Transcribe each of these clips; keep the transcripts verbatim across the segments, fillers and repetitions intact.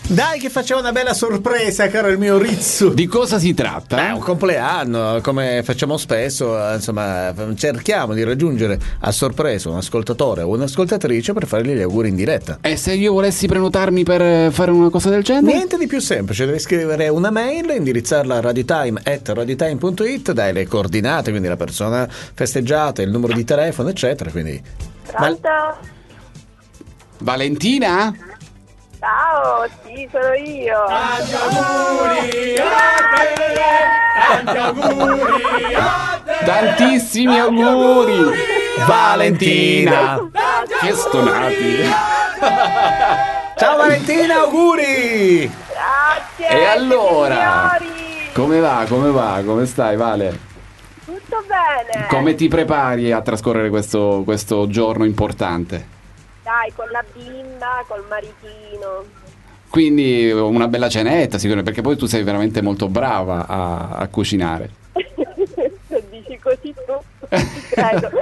Dai che facciamo una bella sorpresa, caro il mio Rizzu. Di cosa si tratta? Beh, un compleanno, come facciamo spesso, insomma, cerchiamo di raggiungere a sorpresa un ascoltatore o un'ascoltatrice per fargli gli auguri in diretta. E se io volessi prenotarmi per fare una cosa del genere? Niente di più semplice, devi scrivere una mail, indirizzarla a radiotime at radiotime punto it, dai le coordinate, quindi la persona festeggiata, il numero di telefono, eccetera. Quindi Pronto? Valentina? Ciao, sì, sono io. Tanti auguri a te, tanti auguri a te. Tantissimi auguri, Valentina. Che stonati. ciao Valentina, auguri. Grazie. E allora? signori. Come va? Come va? Come stai, Vale? Tutto bene. Come ti prepari a trascorrere questo, questo giorno importante? Dai, con la bimba, col maritino. Quindi una bella cenetta, sicuramente, perché poi tu sei veramente molto brava a, a cucinare. Dici così tu? Credo.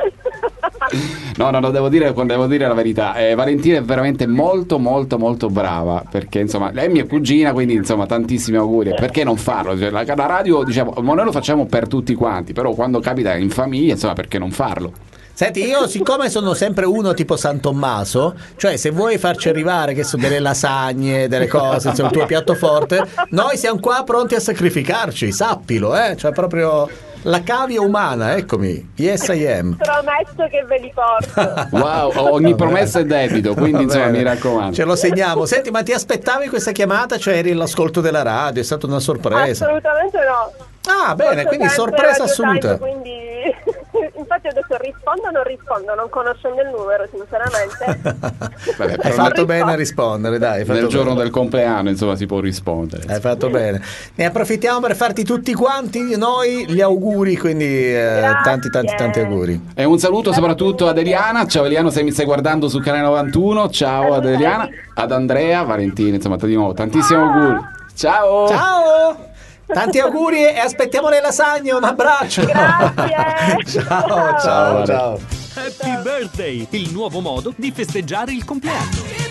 No, no, no, devo dire, devo dire la verità. Eh, Valentina è veramente molto, molto, molto brava. Perché, insomma, lei è mia cugina, quindi, insomma, tantissimi auguri. Perché non farlo? Cioè, la, la radio, diciamo, noi lo facciamo per tutti quanti, però quando capita in famiglia, insomma, perché non farlo? Senti, io siccome sono sempre uno tipo San Tommaso, cioè se vuoi farci arrivare che so, delle lasagne, delle cose, insomma, il tuo piatto forte, noi siamo qua pronti a sacrificarci, sappilo, eh? Cioè proprio la cavia umana, eccomi, yes I am. Prometto che ve li porto. Wow, ogni promessa è debito, quindi insomma mi raccomando. Ce lo segniamo. Senti, ma ti aspettavi questa chiamata? Cioè eri all'ascolto della radio, è stata una sorpresa. Assolutamente no. Ah, bene, Molto quindi sempre sorpresa Radio assoluta. Time, quindi infatti ho detto rispondo o non rispondo, non conoscendo il numero, sinceramente. Vabbè, Hai però fatto nel, bene a rispondere, dai. hai fatto nel giorno bene. del compleanno, insomma, si può rispondere. Hai fatto bene. Ne approfittiamo per farti tutti quanti noi gli auguri, quindi eh, Grazie. tanti tanti tanti auguri. E un saluto soprattutto ad Eliana. Ciao Eliana, se mi stai guardando su Canale novantuno. Ciao ad Eliana, ad Andrea, Valentina, insomma, di nuovo tantissimi auguri. Ciao. Ciao! Tanti auguri e aspettiamo le lasagne, un abbraccio. Grazie. ciao, ciao, Ciao. ciao. Happy Birthday, il nuovo modo di festeggiare il compleanno.